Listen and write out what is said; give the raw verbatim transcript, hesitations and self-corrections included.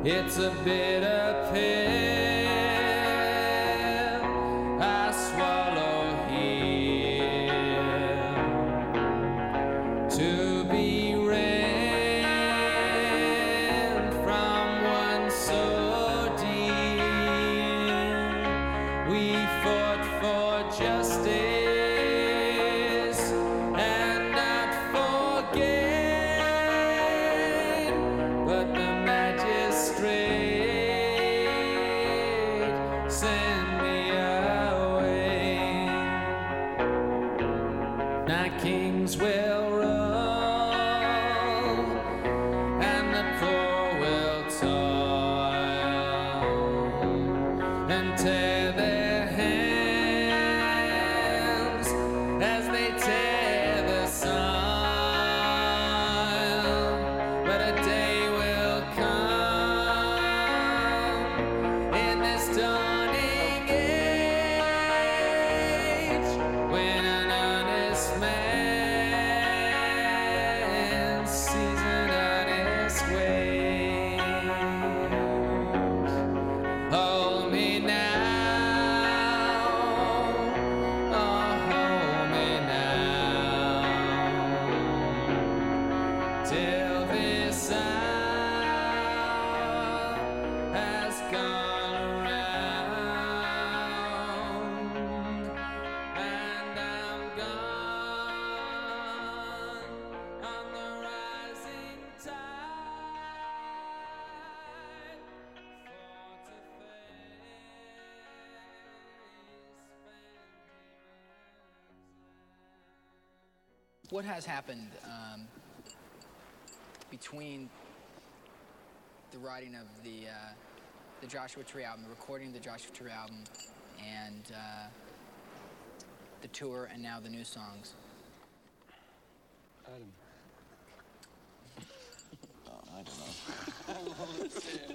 It's a bitter pill I swallow here to be rent from one so dear. We fought for justice and not forget, but the magistrate sent me away. Now kings will rule and the poor will toil and tear their hands as they tear the soil. But a day will come in this dawning age when an honest man sees an honest ways. Hold me now, oh hold me now, till this hour has gone around and I'm gone on the rising tide for to face Van What has happened um, between the writing of the uh, the Joshua Tree album, the recording of the Joshua Tree album, and uh, the tour, and now the new songs? Adam. Oh, I don't know.